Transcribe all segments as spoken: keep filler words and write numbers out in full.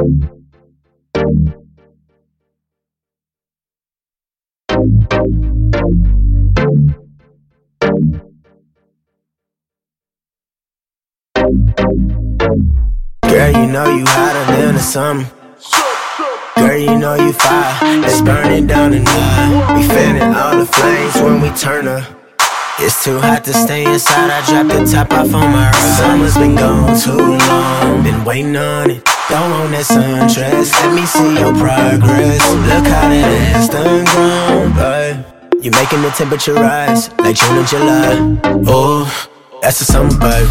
Girl, you know you hotter than the summer. Girl, you know you fire. It's burning down the night. We fanning all the flames when we turn up. It's too hot to stay inside. I dropped the top off on my ride. Summer's been gone too long. Been waiting on it. Don't want that sundress. Let me see your progress. Look how that ass done grown, babe. You making the temperature rise like June and July. Oh, that's the summer, babe.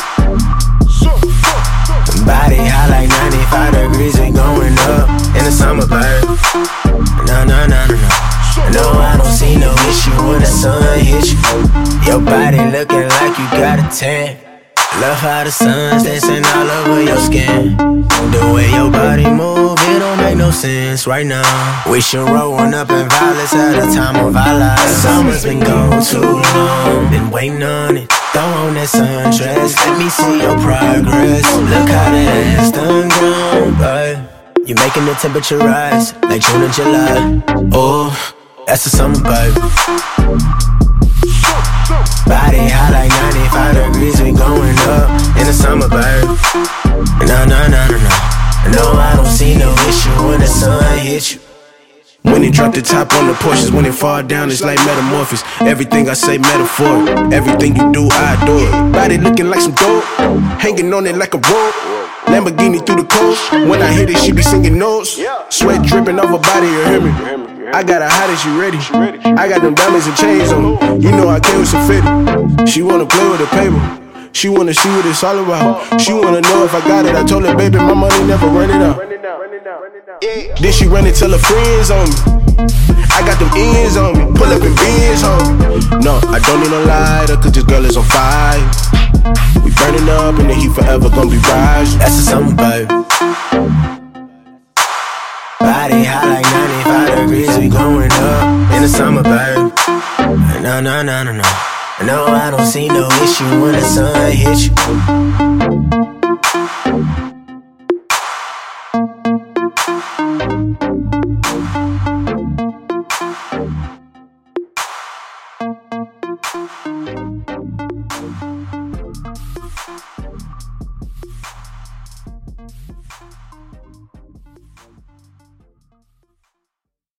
Body hot like ninety-five degrees, we going up in the summer, babe. No, no, no, no, no. No, I don't see no issue when the sun hits you. Your body looking like you got a tan. Love how the sun's dancing all over your skin. The way your body move, it don't make no sense right now. We should roll one up in violets at the time of our lives. Summer's been gone too long, been waiting on it. Don't want that sundress, let me see your progress. Look how that ass done grown, babe. You making the temperature rise like June and July. Oh, that's the summer, babe. Body hot like ninety-five degrees, we going up in the summer, babe. No, no, no, no, no. No, I don't see no issue when the sun hits you. When it drop the top on the Porsches, when it fall down, it's like metamorphosis. Everything I say, metaphor. Everything you do, I adore. Body looking like some dope, hanging on it like a rope. Lamborghini through the coast. When I hit it, she be singing notes. Sweat dripping off her body, you hear me? I got her hot and she ready. I got them diamonds and chains on me. You know I came with some fitty. She wanna play with the paper. She wanna see what it's all about. She wanna know if I got it. I told her, baby, my money never run it out. Then she run and tell her friends on me. I got them ends on me. Pull up in Benz on me. No, I don't need no lighter, cause this girl is on fire. We burning up and the heat forever gon' be rising. That's the summer, babe. Body hot like ninety-five degrees, we going up in the summer, babe. No, no, no, no, no. No, I don't see no issue when the sun hits you.